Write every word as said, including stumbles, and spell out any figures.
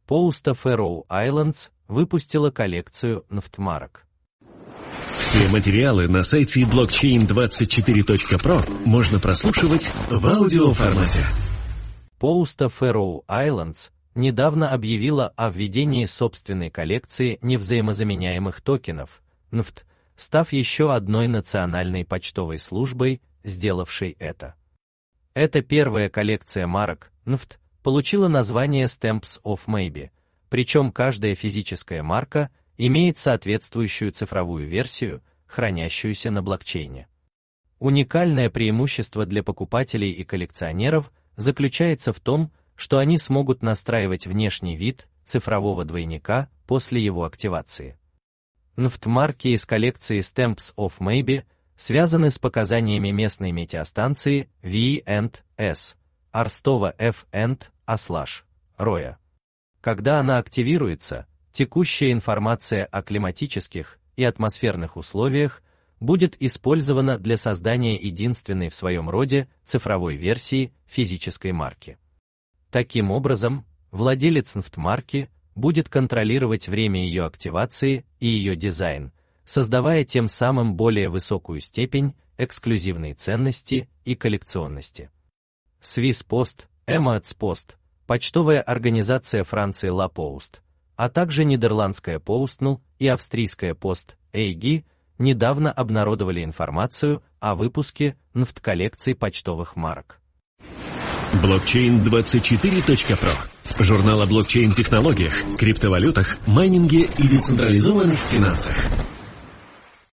Posta Faroe Islands выпустила коллекцию нефтьмарок. Все материалы на сайте блокчейн двадцать четыре точка про можно прослушивать в аудиоформате. Posta Faroe Islands недавно объявила о введении собственной коллекции невзаимозаменяемых токенов эн эф ти, став еще одной национальной почтовой службой, сделавшей это. Эта первая коллекция марок эн эф ти получила название Stamps of Maybe, причем каждая физическая марка имеет соответствующую цифровую версию, хранящуюся на блокчейне. Уникальное преимущество для покупателей и коллекционеров заключается в том, что они смогут настраивать внешний вид цифрового двойника после его активации. эн эф ти-марки из коллекции Stamps of Maybe связаны с показаниями местной метеостанции ви энд эс, Арстова эф энд а/слэш, Роя. Когда она активируется, текущая информация о климатических и атмосферных условиях будет использована для создания единственной в своем роде цифровой версии физической марки. Таким образом, владелец эн эф ти-марки будет контролировать время ее активации и ее дизайн, создавая тем самым более высокую степень эксклюзивной ценности и коллекционности. Swiss Post, Emirates Post, почтовая организация Франции La Poste, а также нидерландская Postnl и австрийская Post эй джи недавно обнародовали информацию о выпуске эн эф ти-коллекции почтовых марок. блокчейн двадцать четыре точка про. Журнал о блокчейн-технологиях, криптовалютах, майнинге и децентрализованных финансах.